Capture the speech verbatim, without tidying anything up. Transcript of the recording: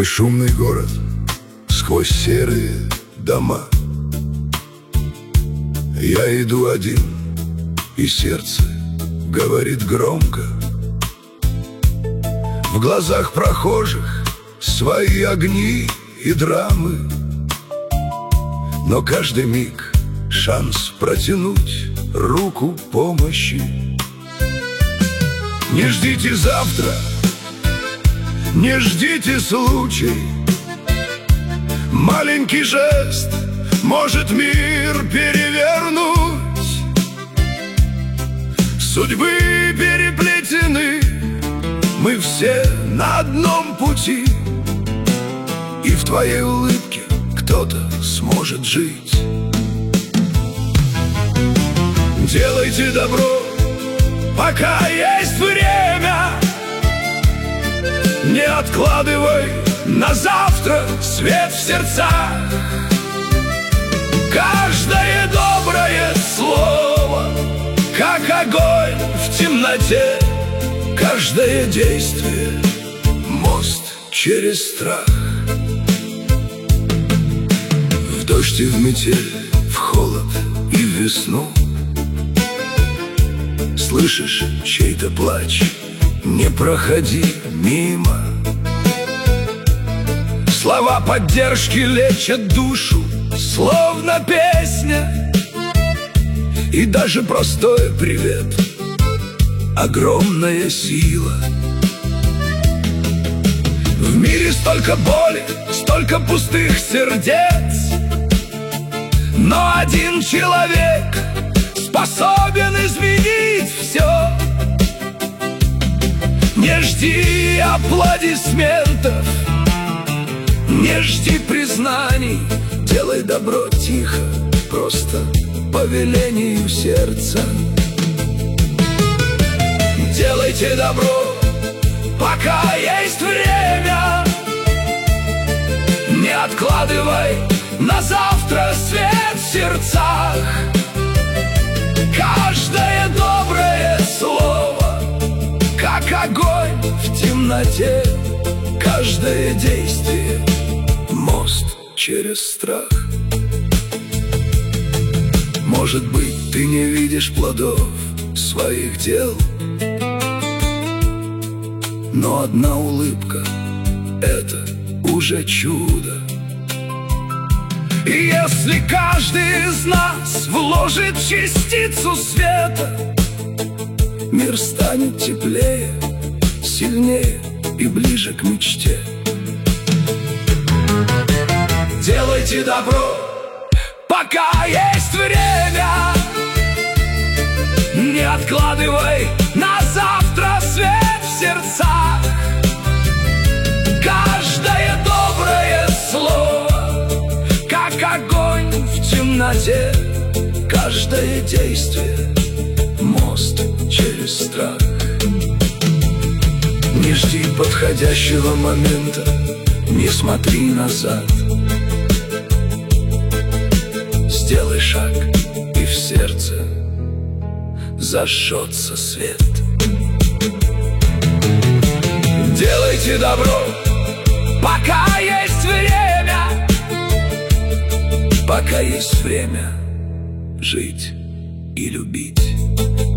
твой шумный город, сквозь серые дома. Я иду один, и сердце говорит громко. В глазах прохожих свои огни и драмы, но каждый миг шанс протянуть руку помощи. Не ждите завтра, не ждите случай. Маленький жест может мир перевернуть. Судьбы переплетены, мы все на одном пути, и в твоей улыбке кто-то сможет жить. Делайте добро, пока есть время. Не откладывай на завтра свет в сердцах. Каждое доброе слово, как огонь в темноте. Каждое действие — мост через страх. В дождь и в метель, в холод и в весну. Слышишь чей-то плач, не проходи мимо. Слова поддержки лечат душу, словно песня. И даже простой привет — огромная сила. В мире столько боли, столько пустых сердец, но один человек способен изменить все. Не жди аплодисментов, не жди признаний. Делай добро тихо, просто по велению сердца. Делайте добро, пока есть время. Не откладывай на завтра свет в сердцах. Каждое доброе слово, как огонь в темноте. Каждое действие — мост через страх. Может быть, ты не видишь плодов своих дел, но одна улыбка — это уже чудо. И если каждый из нас вложит частицу света, мир станет теплее, сильнее и ближе к мечте. Делайте добро, пока есть время. Не откладывай на завтра свет в сердцах. Каждое доброе слово, как огонь в темноте. Каждое действие — мост через страх. Не жди подходящего момента, не смотри назад. Сделай шаг, и в сердце зажжется свет. Делайте добро, пока есть время. Пока есть время жить и любить.